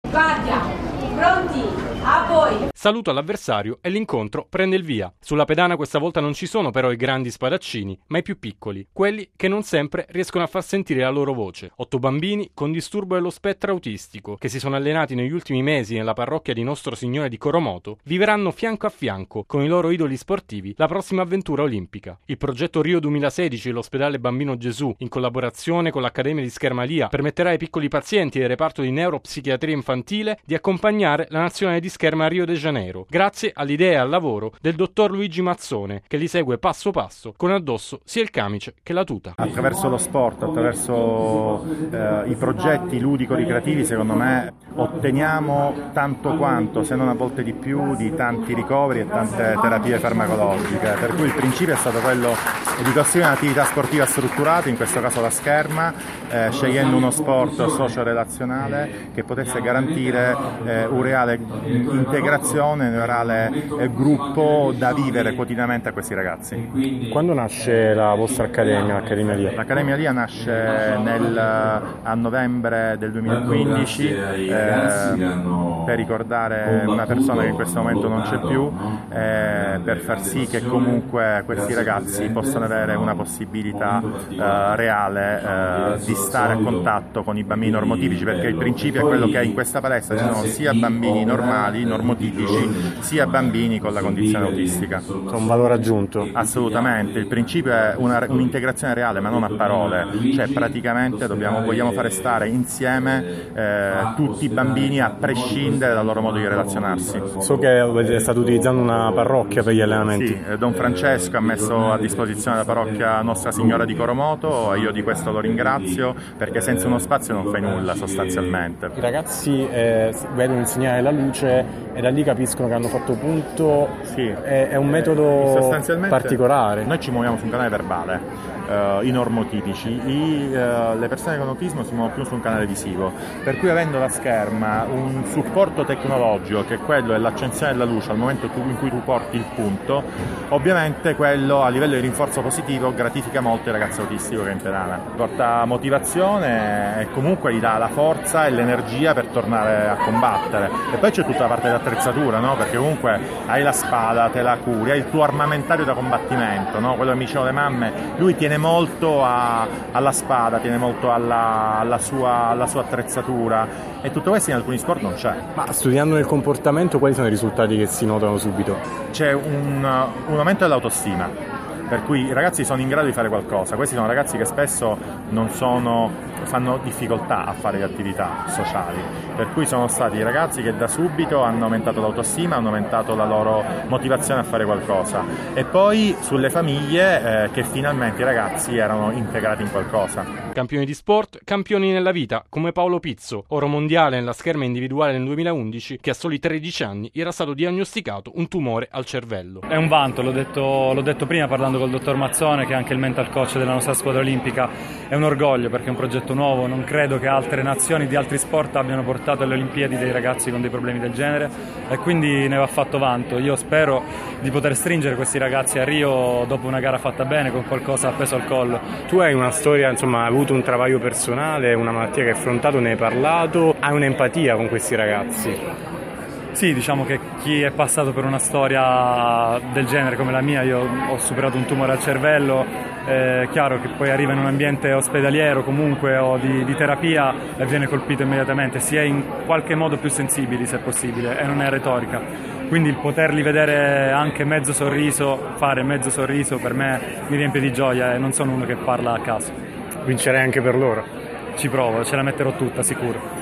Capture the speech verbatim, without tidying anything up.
Guardia, pronti? A voi! Saluto all'avversario e l'incontro prende il via. Sulla pedana questa volta non ci sono però i grandi spadaccini, ma i più piccoli, quelli che non sempre riescono a far sentire la loro voce. Otto bambini con disturbo dello spettro autistico, che si sono allenati negli ultimi mesi nella parrocchia di Nostro Signore di Coromoto, viveranno fianco a fianco con i loro idoli sportivi la prossima avventura olimpica. Il progetto Rio duemilasedici e l'ospedale Bambino Gesù, in collaborazione con l'Accademia di Schermalia, permetterà ai piccoli pazienti del reparto di neuropsichiatria infantile di accompagnare la nazionale di scherma a Rio de Janeiro, grazie all'idea e al lavoro del dottor Luigi Mazzone, che li segue passo passo con addosso sia il camice che la tuta. Attraverso lo sport, attraverso eh, i progetti ludico-ricreativi, secondo me otteniamo tanto quanto, se non a volte di più, di tanti ricoveri e tante terapie farmacologiche, per cui il principio è stato quello di costruire un'attività sportiva strutturata, in questo caso la scherma, eh, scegliendo uno sport socio-relazionale che potesse garantire eh, un reale integrazione, un reale eh, gruppo da vivere quotidianamente a questi ragazzi. Quando nasce la vostra accademia, l'Accademia Lia? L'Accademia Lia nasce nel, a novembre del duemilaquindici eh, per ricordare una persona che in questo momento non c'è più, eh, per far sì che comunque questi ragazzi possano avere una possibilità eh, reale eh, di stare a contatto con i bambini normotipici, perché il principio è quello che in questa palestra ci sono sia bambini normali, normotipici, sia bambini con la condizione autistica. Un valore aggiunto. Assolutamente, il principio è una, un'integrazione reale, ma non a parole, cioè praticamente dobbiamo, vogliamo fare stare insieme eh, tutti i bambini a prescindere dal loro modo di relazionarsi. So che state utilizzando una parrocchia per gli allenamenti. Sì, Don Francesco ha messo a disposizione la parrocchia Nostra Signora di Coromoto, e io di questo lo ringrazio, perché senza uno spazio non fai nulla sostanzialmente. I ragazzi eh, vedono insegnare la luce e da lì capiscono che hanno fatto punto. Sì. È, è un metodo particolare. Noi ci muoviamo su un canale verbale, uh, i normotipici, I, uh, le persone con autismo si muovono più su un canale visivo, per cui avendo la scherma un supporto tecnologico, che quello è l'accensione della luce al momento in cui tu porti il punto, ovviamente quello a livello di rinforzo positivo gratifica molto il ragazzo autistico che è in pedana, porta motivazione e comunque gli dà la forza e l'energia per tornare a combattere. E poi c'è tutta la parte dell'attrezzatura, no? Perché comunque hai la spada, te la curi, hai il tuo armamentario da combattimento, no? Quello che mi dicevano le mamme, lui tiene molto a, alla spada, tiene molto alla, alla, sua, alla sua attrezzatura, e tutto questo in alcuni sport non c'è. Ma studiando il comportamento, quali sono i risultati che si notano subito? C'è un, un aumento dell'autostima, per cui i ragazzi sono in grado di fare qualcosa. Questi sono ragazzi che spesso non sono, fanno difficoltà a fare le attività sociali, per cui sono stati i ragazzi che da subito hanno aumentato l'autostima, hanno aumentato la loro motivazione a fare qualcosa, e poi sulle famiglie eh, che finalmente i ragazzi erano integrati in qualcosa. Campioni di sport, campioni nella vita, come Paolo Pizzo, oro mondiale nella scherma individuale nel duemilaundici, che a soli tredici anni era stato diagnosticato un tumore al cervello. È un vanto, l'ho detto, l'ho detto prima parlando col dottor Mazzone, che è anche il mental coach della nostra squadra olimpica. È un orgoglio perché è un progetto nuovo, non credo che altre nazioni di altri sport abbiano portato alle Olimpiadi dei ragazzi con dei problemi del genere, e quindi ne va fatto vanto. Io spero di poter stringere questi ragazzi a Rio dopo una gara fatta bene, con qualcosa appeso al collo. Tu hai una storia, insomma, hai avuto un travaglio personale, una malattia che hai affrontato, ne hai parlato, hai un'empatia con questi ragazzi. Sì, diciamo che chi è passato per una storia del genere come la mia, io ho superato un tumore al cervello, è chiaro che poi arriva in un ambiente ospedaliero comunque o di, di terapia e viene colpito immediatamente, si è in qualche modo più sensibili se possibile, e non è retorica. Quindi il poterli vedere anche mezzo sorriso, fare mezzo sorriso, per me mi riempie di gioia, e non sono uno che parla a caso. Vincerei anche per loro. Ci provo, ce la metterò tutta, sicuro.